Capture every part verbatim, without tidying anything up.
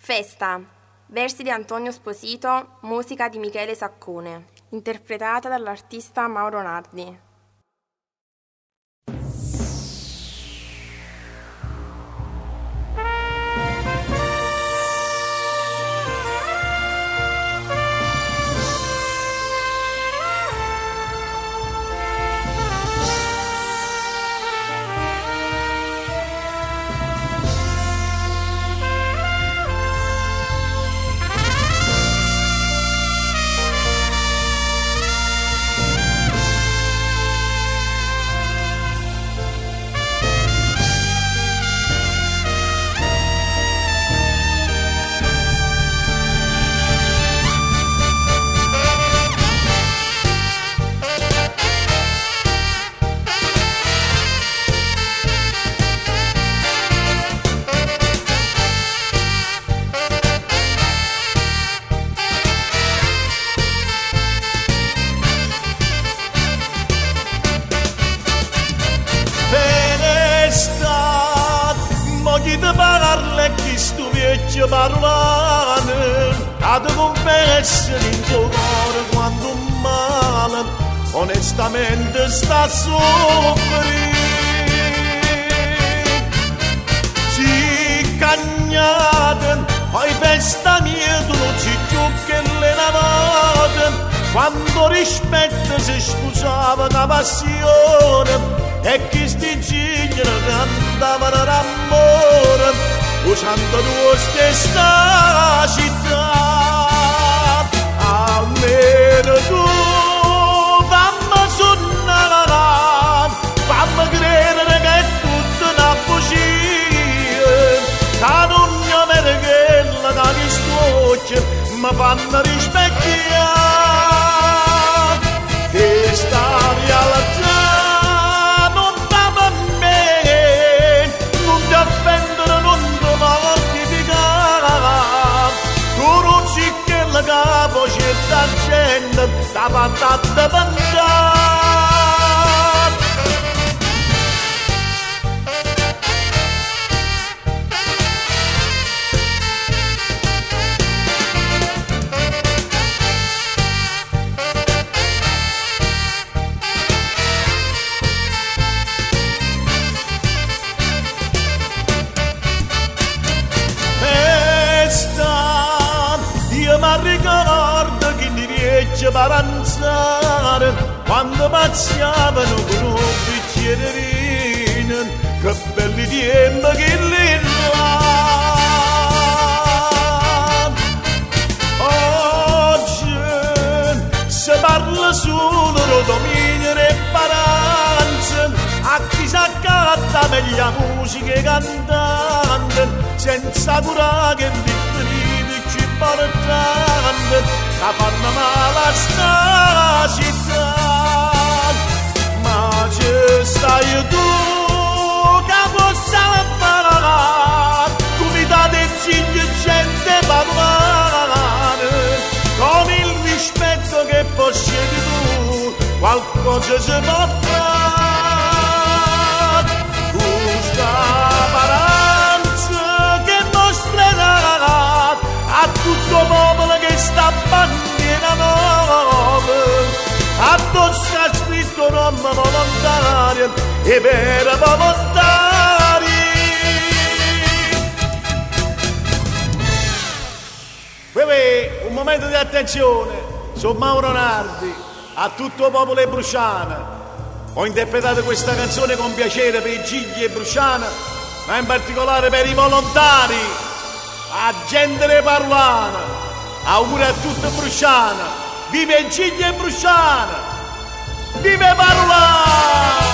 Festa, versi di Antonio Sposito, musica di Michele Saccone, interpretata dall'artista Mauro Nardi. Parlane, a te confesso in tuo cuore quando un male onestamente sta a soffrire. Ci cagnate, poi festa mia tu non ci giocchi le navate, quando rispetto si sposava una passione e chi sti gigli cantavano d'amore usando tua stessa città. Almeno tu fammi suonare, fammi credere che è tutta una bugia, che non mi mergella da chi stuocchia mi fanno rispecchiare che sta realtà. Capo c'è da gente da patata mangiare. Ricordo che mi riesce per avanzare quando pazziavano con un bicchiere di vino, che belli tempi che li là. Oggi si parla solo di dominio e paranza, a chi si accatta meglio la musica e cantante, senza curare che differire ci portando, la fanno male a sta città. Ma ci stai tu che possa parlare, comunità dei figli e gente parlare, con il rispetto che possiedi tu, qualcosa si può fare. Questa paranza che mostrerà a tutto popolo che sta bandiera nuova, addosso ha scritto nome volontario e per volontari. Beh, un momento di attenzione, sono Mauro Nardi, a tutto il popolo brusciano. Ho interpretato questa canzone con piacere per i gigli e brusciana, ma in particolare per i volontari, a gente de Parulana, auguri a tutta Brusciana, vive Gigli e Brusciana, vive Parulana!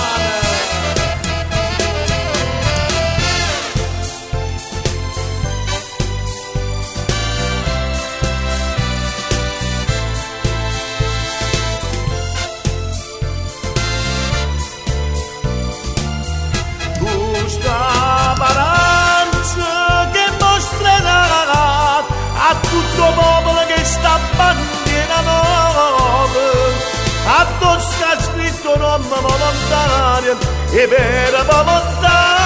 Questa paranza che mostrerà a tutto popolo che sta bandiera nuova, addosso ha scritto nome volontario e per volontà.